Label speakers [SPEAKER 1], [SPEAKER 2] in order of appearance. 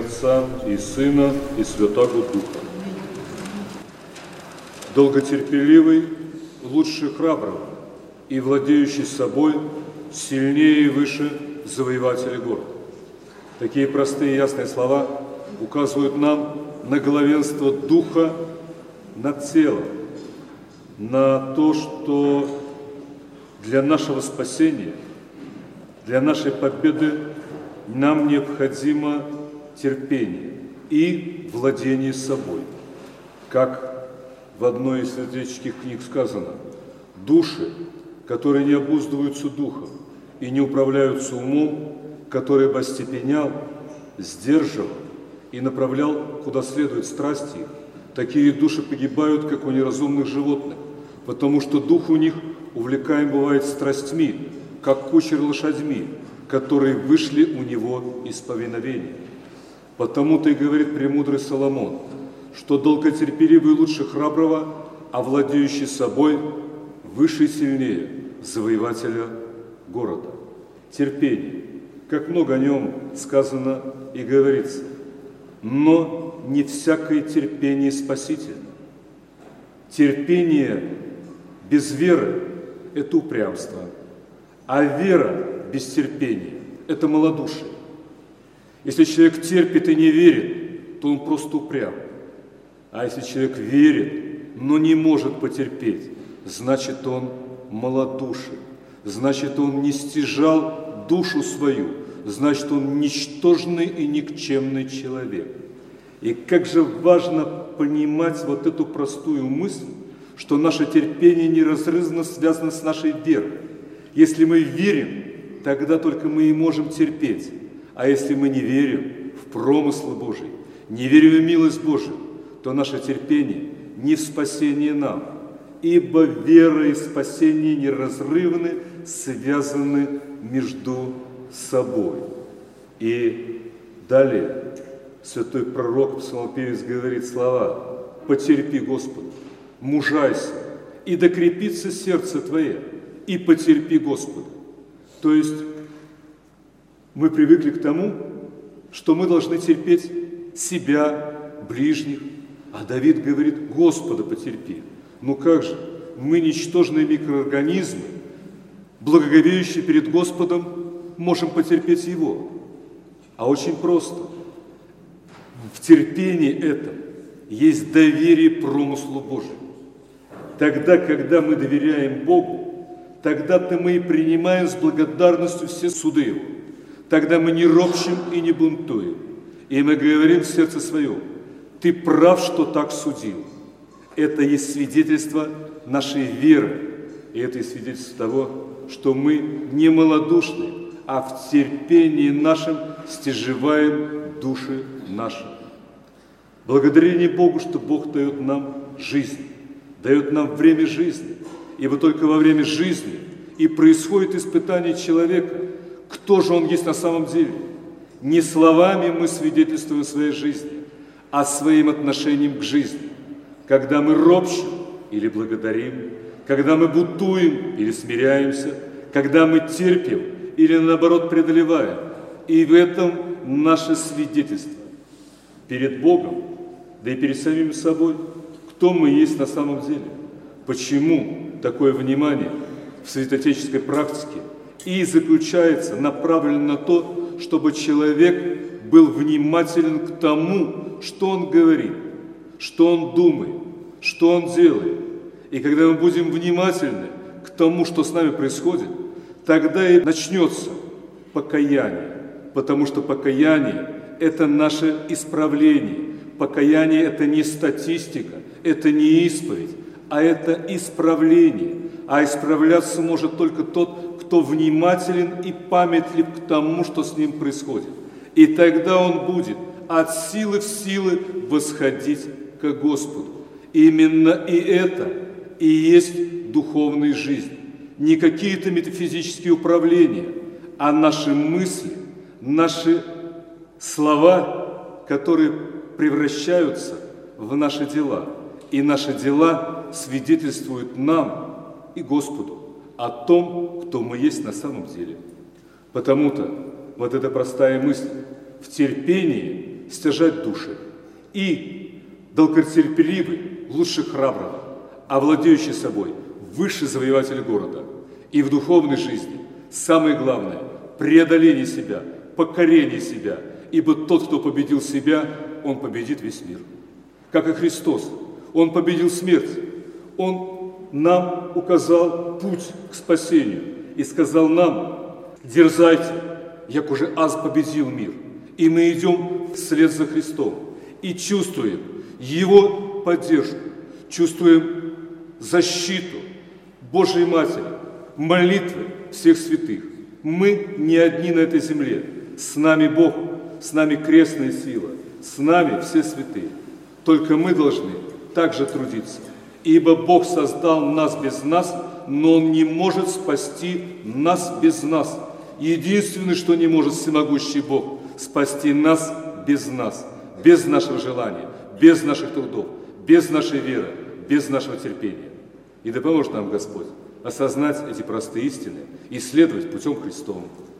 [SPEAKER 1] Отца и Сына и Святаго Духа. Долготерпеливый лучше храброго, и владеющий собой сильнее и выше завоевателя города. Такие простые и ясные слова указывают нам на главенство Духа над телом, на то, что для нашего спасения, для нашей победы нам необходимо терпение и владение собой. Как в одной из святоотеческих книг сказано: души, которые не обуздываются духом и не управляются умом, который бы остепенял, сдерживал и направлял, куда следует страсти их, такие души погибают, как у неразумных животных, потому что дух у них увлекаем бывает страстьми, как кучер лошадьми, которые вышли у него из повиновения. Потому-то и говорит премудрый Соломон, что долготерпеливый лучше храброго, а владеющий собой выше и сильнее завоевателя города. Терпение, как много о нем сказано и говорится, но не всякое терпение спасительно. Терпение без веры – это упрямство, а вера без терпения – это малодушие. Если человек терпит и не верит, то он просто упрям. А если человек верит, но не может потерпеть, значит, он малодушен, значит, он не стяжал душу свою, значит, он ничтожный и никчемный человек. И как же важно понимать вот эту простую мысль, что наше терпение неразрывно связано с нашей верой. Если мы верим, тогда только мы и можем терпеть. А если мы не верим в промыслы Божии, не верим в милость Божию, то наше терпение не в спасение нам, ибо вера и спасение неразрывны, связаны между собой. И далее святой пророк, псалмопевец говорит слова: «Потерпи Господу, мужайся, и докрепится сердце твое, и потерпи Господу». То есть мы привыкли к тому, что мы должны терпеть себя, ближних, а Давид говорит: Господа потерпи. Ну как же, мы ничтожные микроорганизмы, благоговеющие перед Господом, можем потерпеть Его? А очень просто. В терпении этом есть доверие промыслу Божию. Тогда, когда мы доверяем Богу, тогда-то мы и принимаем с благодарностью все суды Его. Тогда мы не ропщим и не бунтуем. И мы говорим в сердце своем: ты прав, что так судил. Это есть свидетельство нашей веры. И это есть свидетельство того, что мы не малодушны, а в терпении нашем стяжеваем души наши. Благодарение Богу, что Бог дает нам жизнь, дает нам время жизни. Ибо только во время жизни и происходит испытание человека, кто же он есть на самом деле. Не словами мы свидетельствуем своей жизни, а своим отношением к жизни. Когда мы ропщим или благодарим, когда мы бунтуем или смиряемся, когда мы терпим или наоборот преодолеваем. И в этом наше свидетельство перед Богом, да и перед самим собой, кто мы есть на самом деле. Почему такое внимание в святоотеческой практике и заключается, направлено на то, чтобы человек был внимателен к тому, что он говорит, что он думает, что он делает. И когда мы будем внимательны к тому, что с нами происходит, тогда и начнется покаяние, потому что покаяние – это наше исправление. Покаяние – это не статистика, это не исповедь, а это исправление. А исправляться может только тот, кто внимателен и памятлив к тому, что с ним происходит. И тогда он будет от силы в силы восходить к Господу. Именно и это и есть духовная жизнь. Не какие-то метафизические управления, а наши мысли, наши слова, которые превращаются в наши дела. И наши дела свидетельствуют нам и Господу о том, кто мы есть на самом деле. Потому-то вот эта простая мысль: в терпении стяжать души, и долготерпеливый лучше храброго, а владеющий собой выше завоеватель города. И в духовной жизни самое главное – преодоление себя, покорение себя, ибо тот, кто победил себя, он победит весь мир. Как и Христос, Он победил смерть, Он нам указал путь к спасению и сказал нам: дерзайте, як уже аз победил мир. И мы идем вслед за Христом и чувствуем Его поддержку, чувствуем защиту Божьей Матери, молитвы всех святых. Мы не одни на этой земле. С нами Бог, с нами крестная сила, с нами все святые. Только мы должны также трудиться. Ибо Бог создал нас без нас, но Он не может спасти нас без нас. Единственное, что не может всемогущий Бог, спасти нас, без нашего желания, без наших трудов, без нашей веры, без нашего терпения. И да поможет нам Господь осознать эти простые истины и следовать путем Христовым.